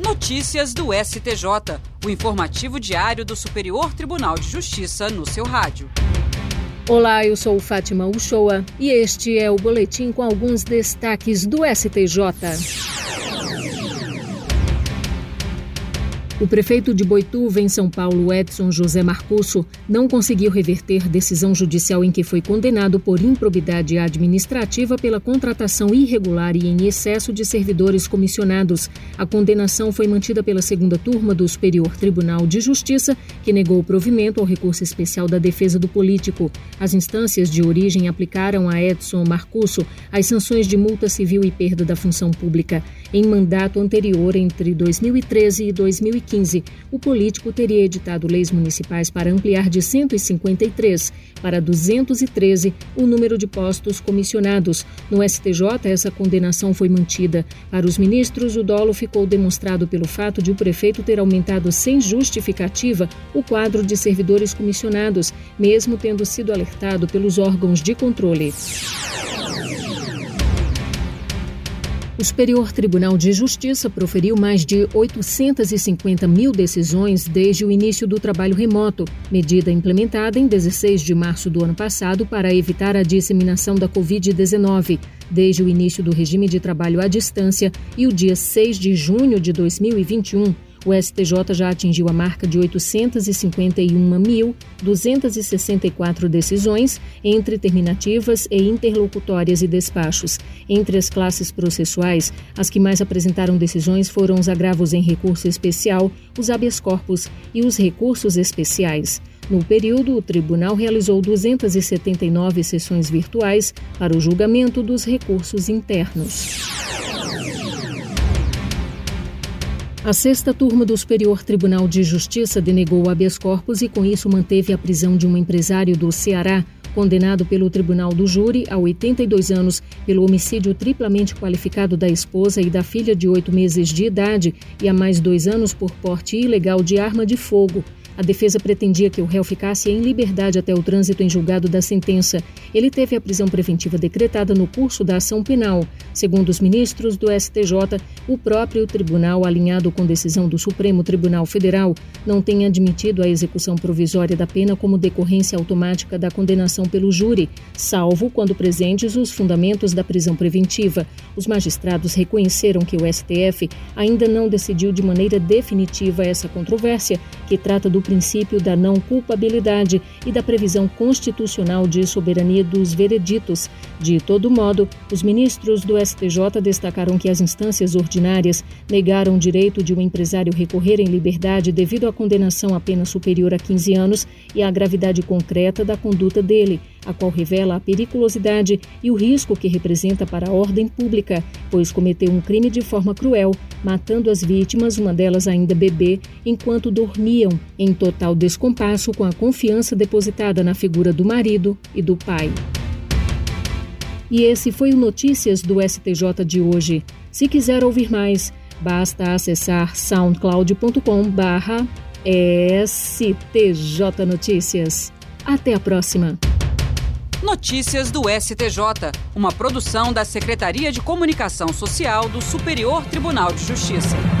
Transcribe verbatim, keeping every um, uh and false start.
Notícias do S T J, o informativo diário do Superior Tribunal de Justiça no seu rádio. Olá, eu sou Fátima Uchoa e este é o boletim com alguns destaques do S T J. O prefeito de Boituva, em São Paulo, Edson José Marcusso, não conseguiu reverter decisão judicial em que foi condenado por improbidade administrativa pela contratação irregular e em excesso de servidores comissionados. A condenação foi mantida pela segunda turma do Superior Tribunal de Justiça, que negou o provimento ao recurso especial da defesa do político. As instâncias de origem aplicaram a Edson Marcusso as sanções de multa civil e perda da função pública. Em mandato anterior, entre dois mil e treze e dois mil e quinze, o político teria editado leis municipais para ampliar de cento e cinquenta e três para duzentos e treze o número de postos comissionados. No S T J, essa condenação foi mantida. Para os ministros, o dolo ficou demonstrado pelo fato de o prefeito ter aumentado sem justificativa o quadro de servidores comissionados, mesmo tendo sido alertado pelos órgãos de controle. O Superior Tribunal de Justiça proferiu mais de oitocentas e cinquenta mil decisões desde o início do trabalho remoto, medida implementada em dezesseis de março do ano passado para evitar a disseminação da covid dezenove. Desde o início do regime de trabalho à distância e o dia seis de junho de dois mil e vinte e um, o S T J já atingiu a marca de oitocentas e cinquenta e uma mil duzentas e sessenta e quatro decisões entre terminativas e interlocutórias e despachos. Entre as classes processuais, as que mais apresentaram decisões foram os agravos em recurso especial, os habeas corpus e os recursos especiais. No período, o tribunal realizou duzentas e setenta e nove sessões virtuais para o julgamento dos recursos internos. A sexta turma do Superior Tribunal de Justiça denegou o habeas corpus e, com isso, manteve a prisão de um empresário do Ceará, condenado pelo Tribunal do Júri a oitenta e dois anos pelo homicídio triplamente qualificado da esposa e da filha de oito meses de idade e a mais dois anos por porte ilegal de arma de fogo. A defesa pretendia que o réu ficasse em liberdade até o trânsito em julgado da sentença. Ele teve a prisão preventiva decretada no curso da ação penal. Segundo os ministros do S T J, o próprio tribunal, alinhado com decisão do Supremo Tribunal Federal, não tem admitido a execução provisória da pena como decorrência automática da condenação pelo júri, salvo quando presentes os fundamentos da prisão preventiva. Os magistrados reconheceram que o S T F ainda não decidiu de maneira definitiva essa controvérsia, que trata do princípio da não culpabilidade e da previsão constitucional de soberania dos vereditos. De todo modo, os ministros do S T J destacaram que as instâncias ordinárias negaram o direito de um empresário recorrer em liberdade devido à condenação a pena superior a quinze anos e à gravidade concreta da conduta dele, a qual revela a periculosidade e o risco que representa para a ordem pública, pois cometeu um crime de forma cruel, matando as vítimas, uma delas ainda bebê, enquanto dormiam, em total descompasso com a confiança depositada na figura do marido e do pai. E esse foi o Notícias do S T J de hoje. Se quiser ouvir mais, basta acessar soundcloud ponto com barra S T J Notícias. Até a próxima! Notícias do S T J, uma produção da Secretaria de Comunicação Social do Superior Tribunal de Justiça.